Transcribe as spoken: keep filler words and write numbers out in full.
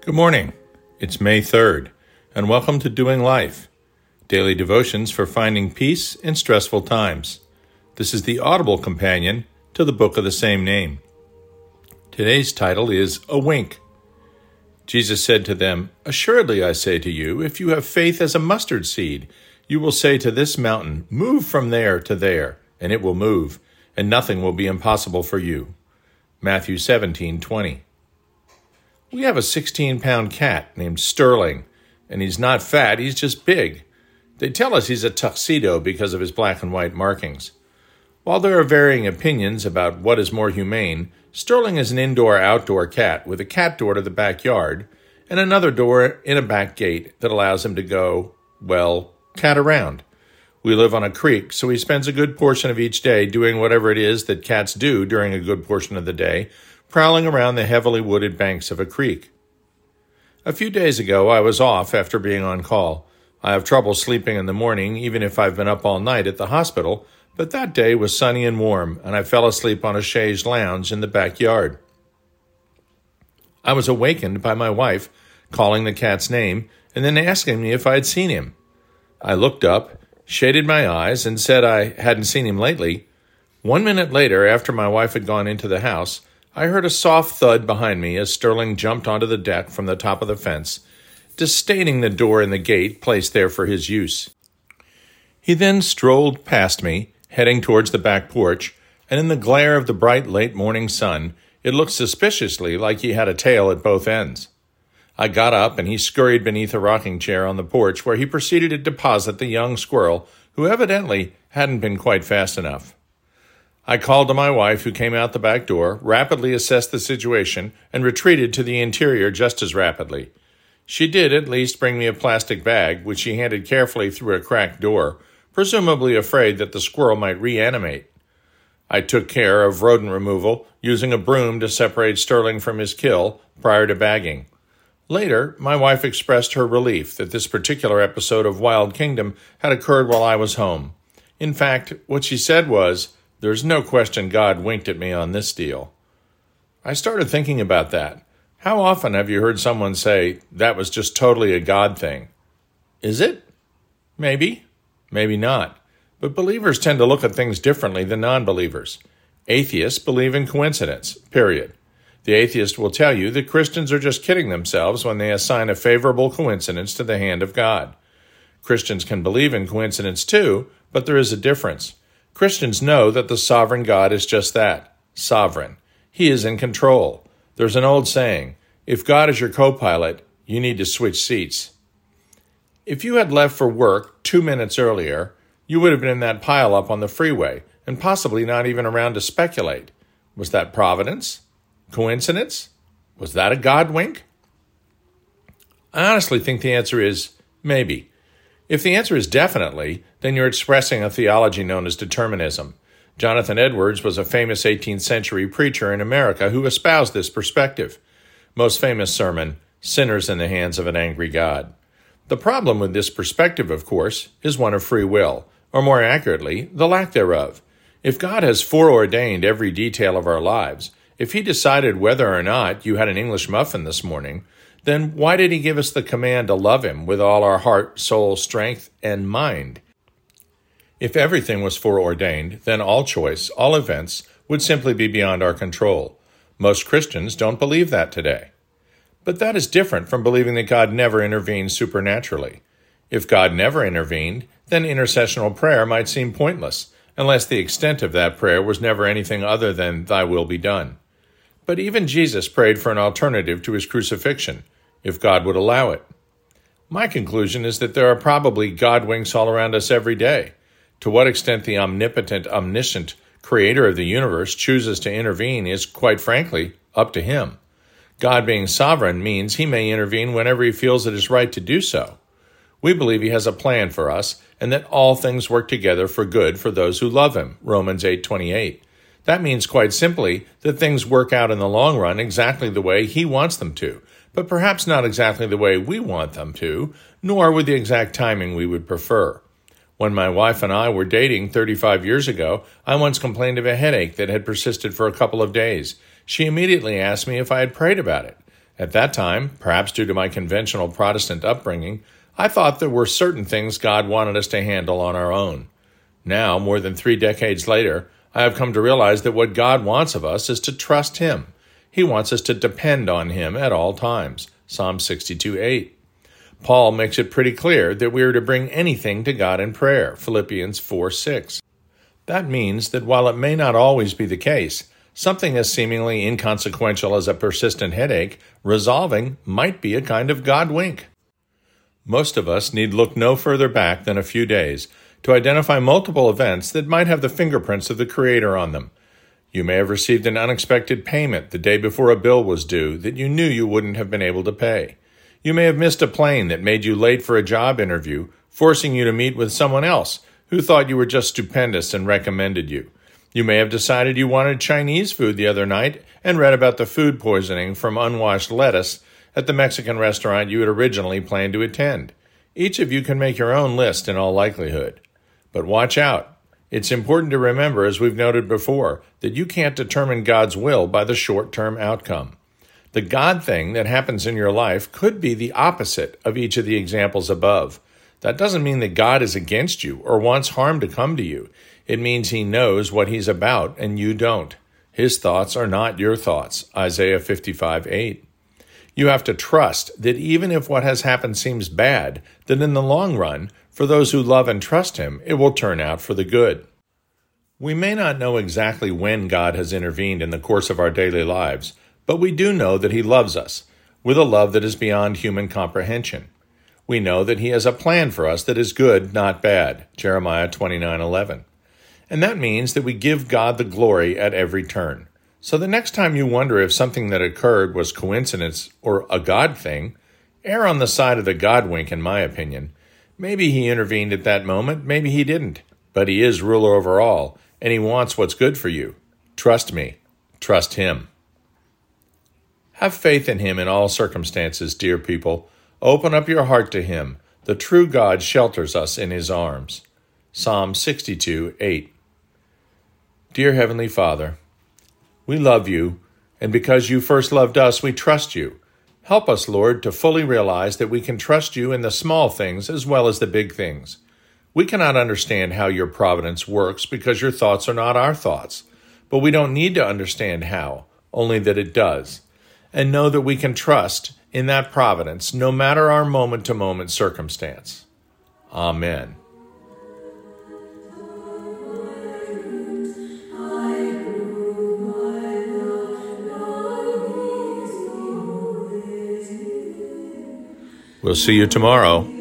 Good morning. It's May third, and welcome to Doing Life, daily devotions for finding peace in stressful times. This is the audible companion to the book of the same name. Today's title is A Wink. Jesus said to them, "Assuredly I say to you, if you have faith as a mustard seed, you will say to this mountain, 'Move from there to there,' and it will move, and nothing will be impossible for you." Matthew seventeen twenty. We have a sixteen-pound cat named Sterling, and he's not fat, he's just big. They tell us he's a tuxedo because of his black and white markings. While there are varying opinions about what is more humane, Sterling is an indoor-outdoor cat with a cat door to the backyard and another door in a back gate that allows him to go, well, cat around. We live on a creek, so he spends a good portion of each day doing whatever it is that cats do during a good portion of the day, prowling around the heavily wooded banks of a creek. A few days ago, I was off after being on call. I have trouble sleeping in the morning, even if I've been up all night at the hospital, but that day was sunny and warm, and I fell asleep on a chaise lounge in the backyard. I was awakened by my wife calling the cat's name and then asking me if I had seen him. I looked up, shaded my eyes, and said I hadn't seen him lately. One minute later, after my wife had gone into the house, I heard a soft thud behind me as Sterling jumped onto the deck from the top of the fence, disdaining the door and the gate placed there for his use. He then strolled past me, heading towards the back porch, and in the glare of the bright late morning sun, it looked suspiciously like he had a tail at both ends. I got up and he scurried beneath a rocking chair on the porch where he proceeded to deposit the young squirrel, who evidently hadn't been quite fast enough. I called to my wife, who came out the back door, rapidly assessed the situation, and retreated to the interior just as rapidly. She did at least bring me a plastic bag, which she handed carefully through a cracked door, presumably afraid that the squirrel might reanimate. I took care of rodent removal, using a broom to separate Sterling from his kill prior to bagging. Later, my wife expressed her relief that this particular episode of Wild Kingdom had occurred while I was home. In fact, what she said was, "There's no question God winked at me on this deal." I started thinking about that. How often have you heard someone say, "That was just totally a God thing"? Is it? Maybe. Maybe not. But believers tend to look at things differently than non-believers. Atheists believe in coincidence, period. The atheist will tell you that Christians are just kidding themselves when they assign a favorable coincidence to the hand of God. Christians can believe in coincidence too, but there is a difference. Christians know that the sovereign God is just that, sovereign. He is in control. There's an old saying, if God is your co-pilot, you need to switch seats. If you had left for work two minutes earlier, you would have been in that pile-up on the freeway, and possibly not even around to speculate. Was that providence? Coincidence? Was that a God wink? I honestly think the answer is maybe. If the answer is definitely, then you're expressing a theology known as determinism. Jonathan Edwards was a famous eighteenth century preacher in America who espoused this perspective. Most famous sermon, "Sinners in the Hands of an Angry God." The problem with this perspective, of course, is one of free will, or more accurately, the lack thereof. If God has foreordained every detail of our lives, if he decided whether or not you had an English muffin this morning, then why did he give us the command to love him with all our heart, soul, strength, and mind? If everything was foreordained, then all choice, all events, would simply be beyond our control. Most Christians don't believe that today. But that is different from believing that God never intervenes supernaturally. If God never intervened, then intercessional prayer might seem pointless, unless the extent of that prayer was never anything other than "Thy will be done." But even Jesus prayed for an alternative to his crucifixion, if God would allow it. My conclusion is that there are probably God winks all around us every day. To what extent the omnipotent, omniscient creator of the universe chooses to intervene is, quite frankly, up to him. God being sovereign means he may intervene whenever he feels it is right to do so. We believe he has a plan for us and that all things work together for good for those who love him, Romans eight twenty-eight. That means quite simply that things work out in the long run exactly the way he wants them to, but perhaps not exactly the way we want them to, nor with the exact timing we would prefer. When my wife and I were dating thirty-five years ago, I once complained of a headache that had persisted for a couple of days. She immediately asked me if I had prayed about it. At that time, perhaps due to my conventional Protestant upbringing, I thought there were certain things God wanted us to handle on our own. Now, more than three decades later, I have come to realize that what God wants of us is to trust Him. He wants us to depend on Him at all times. Psalm sixty-two eight. Paul makes it pretty clear that we are to bring anything to God in prayer. Philippians four six. That means that while it may not always be the case, something as seemingly inconsequential as a persistent headache, resolving might be a kind of God wink. Most of us need look no further back than a few days to identify multiple events that might have the fingerprints of the Creator on them. You may have received an unexpected payment the day before a bill was due that you knew you wouldn't have been able to pay. You may have missed a plane that made you late for a job interview, forcing you to meet with someone else who thought you were just stupendous and recommended you. You may have decided you wanted Chinese food the other night and read about the food poisoning from unwashed lettuce at the Mexican restaurant you had originally planned to attend. Each of you can make your own list in all likelihood. But watch out. It's important to remember, as we've noted before, that you can't determine God's will by the short-term outcome. The God thing that happens in your life could be the opposite of each of the examples above. That doesn't mean that God is against you or wants harm to come to you. It means He knows what He's about and you don't. His thoughts are not your thoughts. Isaiah fifty-five eight. You have to trust that even if what has happened seems bad, that in the long run, for those who love and trust Him, it will turn out for the good. We may not know exactly when God has intervened in the course of our daily lives, but we do know that He loves us, with a love that is beyond human comprehension. We know that He has a plan for us that is good, not bad, Jeremiah twenty-nine eleven. And that means that we give God the glory at every turn. So the next time you wonder if something that occurred was coincidence or a God thing, err on the side of the God wink, in my opinion. Maybe He intervened at that moment, maybe He didn't. But He is ruler over all, and He wants what's good for you. Trust me. Trust Him. Have faith in Him in all circumstances, dear people. Open up your heart to Him. The true God shelters us in His arms. Psalm sixty-two eight. Dear Heavenly Father, we love You, and because You first loved us, we trust You. Help us, Lord, to fully realize that we can trust You in the small things as well as the big things. We cannot understand how Your providence works because Your thoughts are not our thoughts, but we don't need to understand how, only that it does, and know that we can trust in that providence no matter our moment-to-moment circumstance. Amen. We'll see you tomorrow.